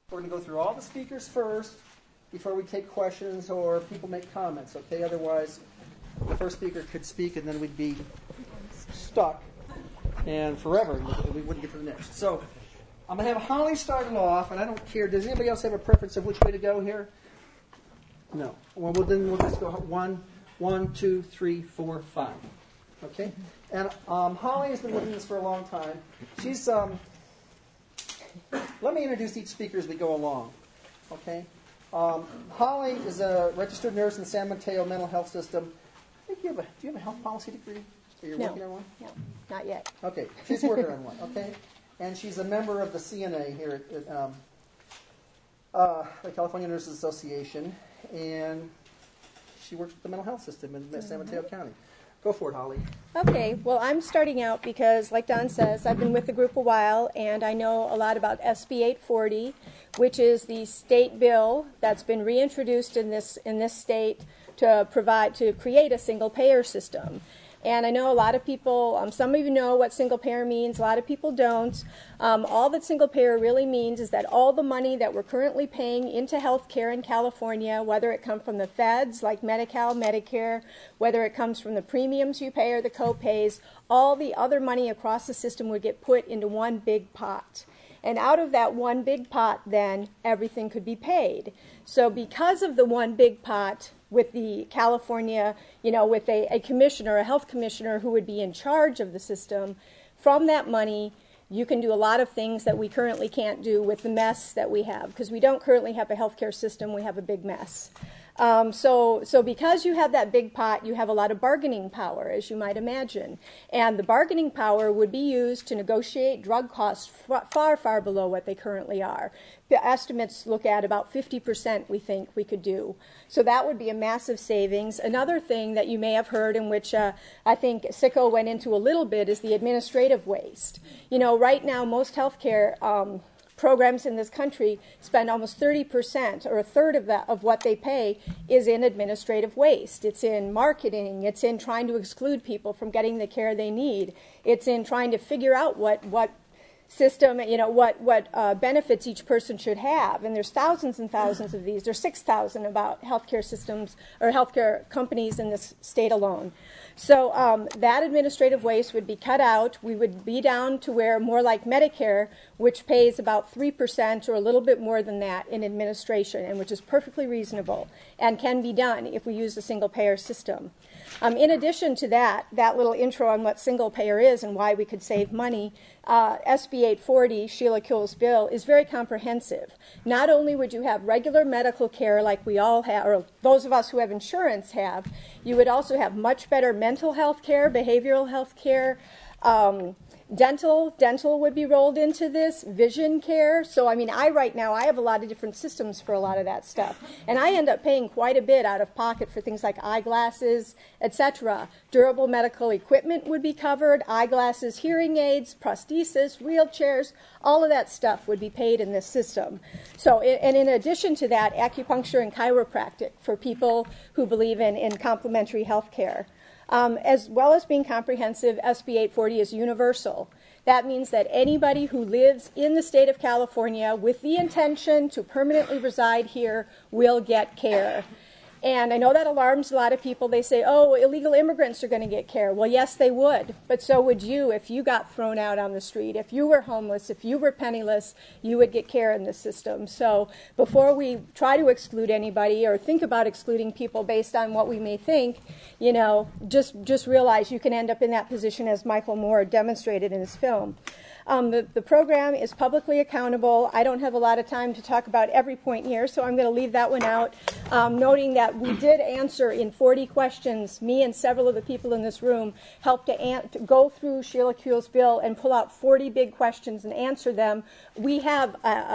We're going to go through all the speakers first before we take questions or people make comments, okay? Otherwise, the first speaker could speak and then we'd be stuck and forever. We wouldn't get to the next. So I'm going to have Holly starting off, and I don't care. Does anybody else have a preference of which way to go here? No. Well, then we'll just go 1, 2, 3, 4, 5. Okay? And Holly has been with us for a long time. She's, let me introduce each speaker as we go along. Okay? Holly is a registered nurse in the San Mateo Mental Health System. Do you have a health policy degree? Are you working on one? No, not yet. Okay, she's working on one, okay? And she's a member of the CNA here at the California Nurses Association, and she works with the mental health system in San Mateo County. Go for it, Holly. Okay, well, I'm starting out because, like Don says, I've been with the group a while, and I know a lot about SB 840, which is the state bill that's been reintroduced in this state to create a single-payer system. And I know a lot of people, some of you know what single payer means, a lot of people don't. All that single payer really means is that all the money that we're currently paying into health care in California, whether it comes from the feds like Medi-Cal, Medicare, whether it comes from the premiums you pay or the co-pays, all the other money across the system would get put into one big pot. And out of that one big pot, then, everything could be paid. So because of the one big pot, with the California, with a commissioner, a health commissioner who would be in charge of the system, from that money, you can do a lot of things that we currently can't do with the mess that we have, because we don't currently have a healthcare system, we have a big mess. So because you have that big pot, you have a lot of bargaining power, as you might imagine. And the bargaining power would be used to negotiate drug costs far, far below what they currently are. The estimates look at about 50% we think we could do. So that would be a massive savings. Another thing that you may have heard, in which I think Sicko went into a little bit, is the administrative waste. Right now most healthcare programs in this country spend almost 30%, or a third of what they pay is in administrative waste. It's in marketing. It's in trying to exclude people from getting the care they need. It's in trying to figure out what system, what benefits each person should have. And there's thousands and thousands of these. There's 6,000 about healthcare systems or healthcare companies in this state alone. So that administrative waste would be cut out. We would be down to where more like Medicare, which pays about 3% or a little bit more than that in administration, and which is perfectly reasonable and can be done if we use a single-payer system. In addition to that little intro on what single-payer is and why we could save money, SB 840, Sheila Kuehl's bill, is very comprehensive. Not only would you have regular medical care like we all have, or those of us who have insurance have, you would also have much better mental health care, behavioral health care, dental would be rolled into this, vision care. So, right now, I have a lot of different systems for a lot of that stuff. And I end up paying quite a bit out of pocket for things like eyeglasses, etc. Durable medical equipment would be covered, eyeglasses, hearing aids, prosthesis, wheelchairs, all of that stuff would be paid in this system. So, and in addition to that, acupuncture and chiropractic for people who believe in complementary health care. As well as being comprehensive, SB 840 is universal. That means that anybody who lives in the state of California with the intention to permanently reside here will get care. And I know that alarms a lot of people. They say, oh, illegal immigrants are going to get care. Well, yes, they would. But so would you if you got thrown out on the street. If you were homeless, if you were penniless, you would get care in this system. So before we try to exclude anybody or think about excluding people based on what we may think, just realize you can end up in that position, as Michael Moore demonstrated in his film. The program is publicly accountable. I don't have a lot of time to talk about every point here, so I'm going to leave that one out, noting that we did answer in 40 questions. Me and several of the people in this room helped to go through Sheila Kuehl's bill and pull out 40 big questions and answer them. We have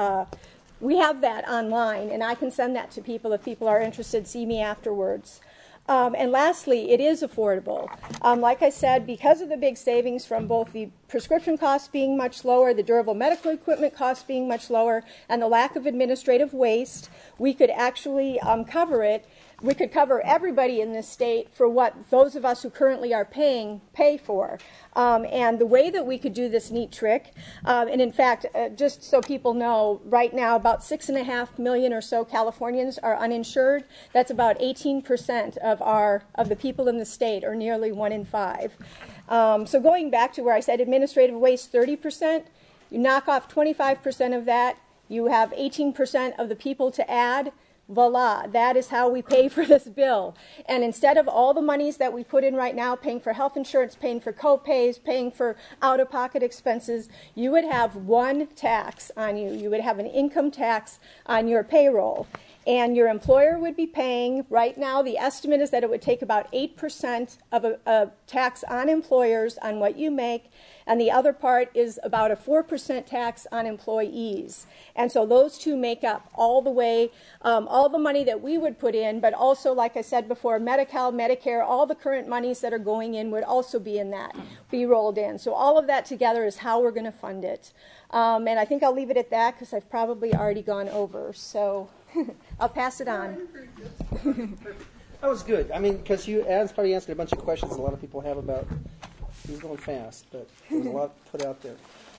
that online, and I can send that to people if people are interested. See me afterwards. And lastly, it is affordable. Like I said, because of the big savings from both the prescription costs being much lower, the durable medical equipment costs being much lower, and the lack of administrative waste, we could actually cover it we could cover everybody in this state for what those of us who currently are paying pay for. And the way that we could do this neat trick, and in fact, just so people know, right now about 6.5 million or so Californians are uninsured. That's about 18% of the people in the state, or nearly 1 in 5. So going back to where I said administrative waste 30%, you knock off 25% of that, you have 18% of the people to add. Voila, that is how we pay for this bill. And instead of all the monies that we put in right now, paying for health insurance, paying for co-pays, paying for out-of-pocket expenses, you would have one tax on you. You would have an income tax on your payroll. And your employer would be paying, right now, the estimate is that it would take about 8% of a tax on employers on what you make, and the other part is about a 4% tax on employees. And so those two make up all the way, all the money that we would put in, but also, like I said before, Medi-Cal, Medicare, all the current monies that are going in would also be in that, be rolled in. So all of that together is how we're going to fund it. And I think I'll leave it at that because I've probably already gone over. So I'll pass it on. That was good. I mean, because you probably answered a bunch of questions a lot of people have about. He was going fast, but there was a lot put out there.